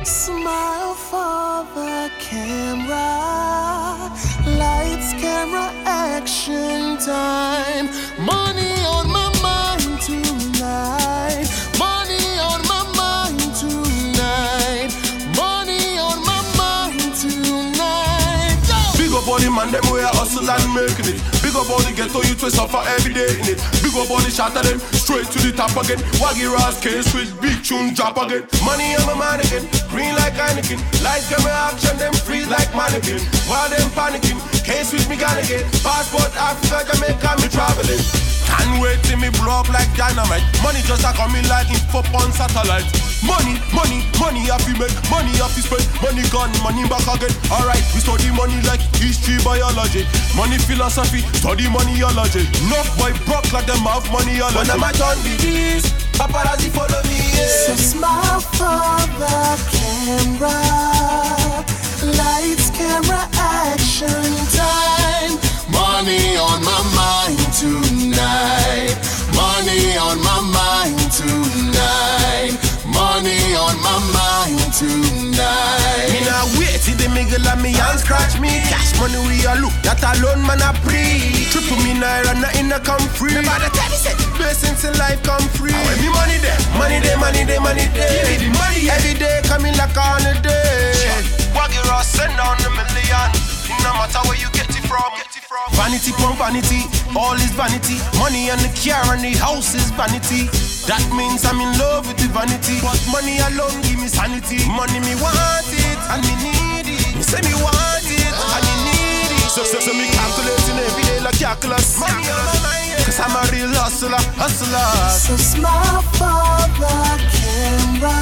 Smile for the camera. Lights, camera, action time. Money on my mind tonight. Money on my mind tonight. Money on my mind tonight. Go! Big up all the man, them way I hustle and making it. Big up all the ghetto youth we suffer every day in it. Big up all the shot of them, straight to the top again. Waggy Ras case with big tune drop again. Money on my mind again, green like Heineken. Lights, camera, action, them freeze like mannequin. While them panicking, case with me gonna get. Passport Africa, Jamaica, me traveling. Can't wait till me blow up like dynamite. Money just a coming like info on satellite. Money, money, money have to make, money have to spend. Money gone, money back again. Alright, we study money like history, biology. Money philosophy, study moneyology. Enough boy broke like them have moneyology. When I'm a turn be this, paparazzi follow me, yeah. So smile for the camera. Lights, camera, action time. Money on my mind tonight. Money on my mind tonight. Money on my mind tonight. Me nah wait till they mingle and me hands scratch me. Cash money we all look, that alone man I pray. Triple me naira, nothing to come free. Never the tell me say, blessings in life come free. When me money there, money there, money there, money there. Give me the money every day coming like a holiday. Waggy Ras send down the million. No matter where you get it from. Vanity pump vanity, all is vanity. Money and the car and the house is vanity. That means I'm in love with the vanity. But money alone give me sanity. Money me want it and me need it. Me say me want it and me need it. So me calculating every day like calculus. Money on my mind, cause I'm a real hustler. So smile for the camera.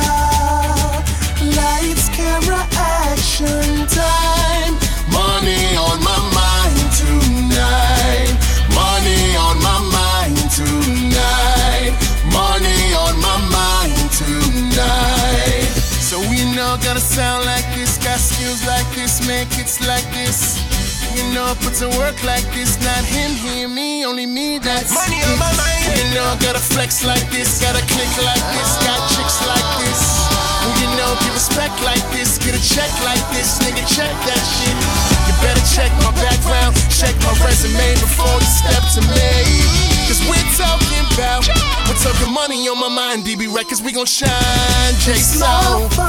Lights, camera, action time. Money on my mind tonight. Money on my mind tonight. Money on my mind tonight. So we know gotta sound like this, got skills like this, make hits like this. You know, put to work like this, not him, hear me, only me, that's money on my mind. You know, gotta flex like this, gotta click like this, got chicks like this. You know, give respect like this, get a check like this, nigga, check that shit. You better check my background, check my resume before you step to me. Cause we're talking money on my mind, DB Records, we gon' shine, J-So.